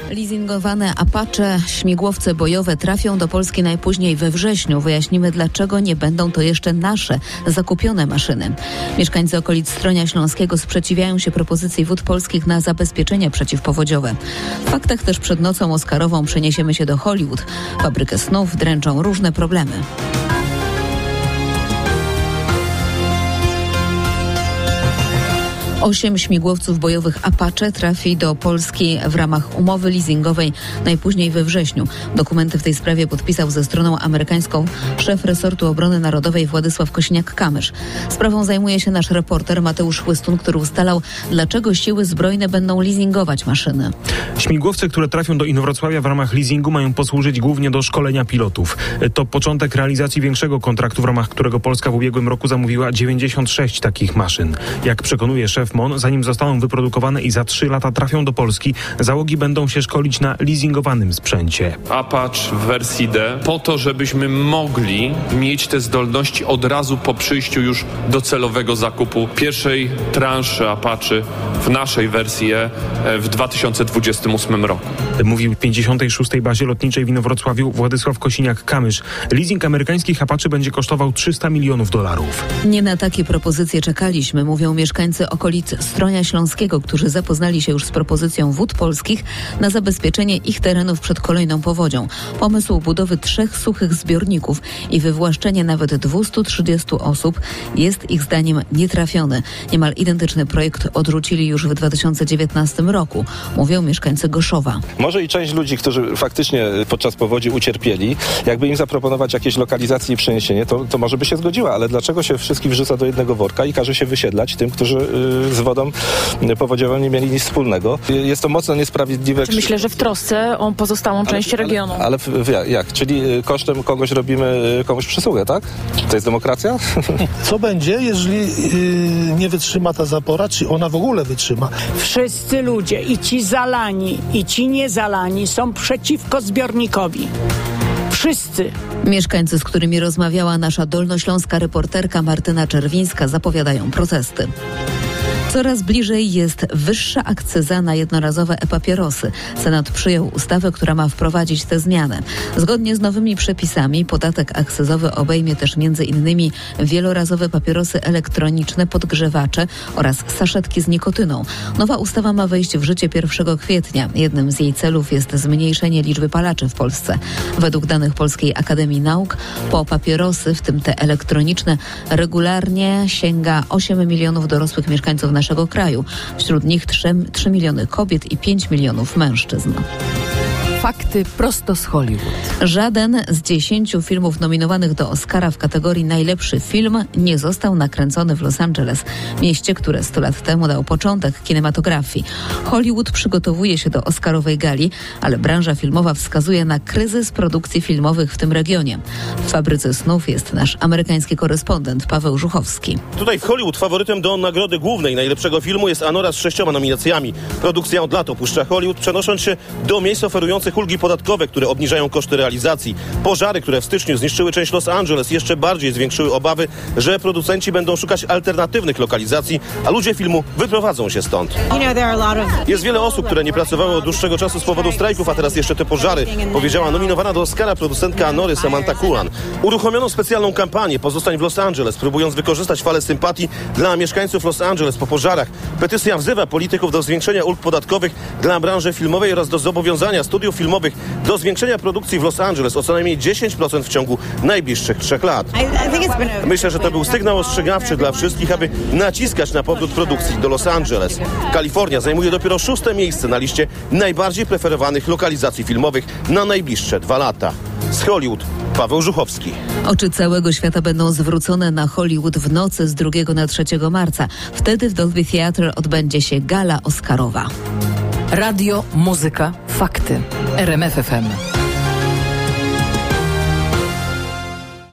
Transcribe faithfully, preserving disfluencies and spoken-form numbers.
Leasingowane Apache, śmigłowce bojowe trafią do Polski najpóźniej we wrześniu. Wyjaśnimy, dlaczego nie będą to jeszcze nasze, zakupione maszyny. Mieszkańcy okolic Stronia Śląskiego sprzeciwiają się propozycji Wód Polskich na zabezpieczenia przeciwpowodziowe. W faktach też przed nocą oscarową przeniesiemy się do Hollywood. Fabrykę snów dręczą różne problemy. Osiem śmigłowców bojowych Apache trafi do Polski w ramach umowy leasingowej najpóźniej we wrześniu. Dokumenty w tej sprawie podpisał ze stroną amerykańską szef resortu obrony narodowej Władysław Kosiniak-Kamysz. Sprawą zajmuje się nasz reporter Mateusz Chłystun, który ustalał, dlaczego siły zbrojne będą leasingować maszyny. Śmigłowce, które trafią do Inowrocławia w ramach leasingu, mają posłużyć głównie do szkolenia pilotów. To początek realizacji większego kontraktu, w ramach którego Polska w ubiegłym roku zamówiła dziewięćdziesiąt sześć takich maszyn. Jak przekonuje szef M O N, zanim zostaną wyprodukowane i za trzy lata trafią do Polski, załogi będą się szkolić na leasingowanym sprzęcie. Apache w wersji D po to, żebyśmy mogli mieć te zdolności od razu po przyjściu już do celowego zakupu pierwszej transzy Apache w naszej wersji E w dwa tysiące dwudziestym ósmym roku. Mówił w pięćdziesiątej szóstej bazie lotniczej w Inowrocławiu Władysław Kosiniak-Kamysz. Leasing amerykańskich Apache będzie kosztował trzysta milionów dolarów. Nie na takie propozycje czekaliśmy, mówią mieszkańcy okolic Stronia Śląskiego, którzy zapoznali się już z propozycją Wód Polskich na zabezpieczenie ich terenów przed kolejną powodzią. Pomysł budowy trzech suchych zbiorników i wywłaszczenie nawet dwieście trzydzieści osób jest ich zdaniem nietrafiony. Niemal identyczny projekt odrzucili już w dwa tysiące dziewiętnastym roku, mówią mieszkańcy Goszowa. Może i część ludzi, którzy faktycznie podczas powodzi ucierpieli, jakby im zaproponować jakieś lokalizacje i przeniesienie, to, to może by się zgodziła, ale dlaczego się wszystkich wrzuca do jednego worka i każe się wysiedlać tym, którzy yy, z wodą powodziową nie mieli nic wspólnego? Jest to mocno niesprawiedliwe. Myślę, że w trosce o pozostałą część ale, regionu. Ale, ale jak, jak? Czyli kosztem kogoś robimy komuś przysługę, tak? To jest demokracja? Co będzie, jeżeli yy, nie wytrzyma ta zapora, czy ona w ogóle wytrzyma? Wszyscy ludzie, i ci zalani, i ci niezalani, są przeciwko zbiornikowi. Wszyscy. Mieszkańcy, z którymi rozmawiała nasza dolnośląska reporterka Martyna Czerwińska, zapowiadają protesty. Coraz bliżej jest wyższa akcyza na jednorazowe e-papierosy. Senat przyjął ustawę, która ma wprowadzić tę zmianę. Zgodnie z nowymi przepisami podatek akcyzowy obejmie też między innymi wielorazowe papierosy elektroniczne, podgrzewacze oraz saszetki z nikotyną. Nowa ustawa ma wejść w życie pierwszego kwietnia. Jednym z jej celów jest zmniejszenie liczby palaczy w Polsce. Według danych Polskiej Akademii Nauk po papierosy, w tym te elektroniczne, regularnie sięga osiem milionów dorosłych mieszkańców naszego kraju. Wśród nich trzy miliony kobiet i pięć milionów mężczyzn. Fakty prosto z Hollywood. Żaden z dziesięciu filmów nominowanych do Oscara w kategorii najlepszy film nie został nakręcony w Los Angeles, mieście, które sto lat temu dał początek kinematografii. Hollywood przygotowuje się do Oscarowej gali, ale branża filmowa wskazuje na kryzys produkcji filmowych w tym regionie. W Fabryce snów jest nasz amerykański korespondent Paweł Żuchowski. Tutaj w Hollywood faworytem do nagrody głównej najlepszego filmu jest Anora z sześcioma nominacjami. Produkcja od lat opuszcza Hollywood, przenosząc się do miejsc oferujących ulgi podatkowe, które obniżają koszty realizacji. Pożary, które w styczniu zniszczyły część Los Angeles, jeszcze bardziej zwiększyły obawy, że producenci będą szukać alternatywnych lokalizacji, a ludzie filmu wyprowadzą się stąd. Jest wiele osób, które nie pracowały od dłuższego czasu z powodu strajków, a teraz jeszcze te pożary, powiedziała nominowana do Oscara producentka Anory Samantha Kuan. Uruchomiono specjalną kampanię Pozostań w Los Angeles, próbując wykorzystać falę sympatii dla mieszkańców Los Angeles po pożarach. Petycja wzywa polityków do zwiększenia ulg podatkowych dla branży filmowej oraz do zobowiązania studiów filmowych do zwiększenia produkcji w Los Angeles o co najmniej dziesięć procent w ciągu najbliższych trzech lat. Myślę, że to był sygnał ostrzegawczy dla wszystkich, aby naciskać na powrót produkcji do Los Angeles. Kalifornia zajmuje dopiero szóste miejsce na liście najbardziej preferowanych lokalizacji filmowych na najbliższe dwa lata. Z Hollywood Paweł Żuchowski. Oczy całego świata będą zwrócone na Hollywood w nocy z drugiego na trzeciego marca. Wtedy w Dolby Theatre odbędzie się gala Oscarowa. Radio, muzyka, fakty. R M F F M.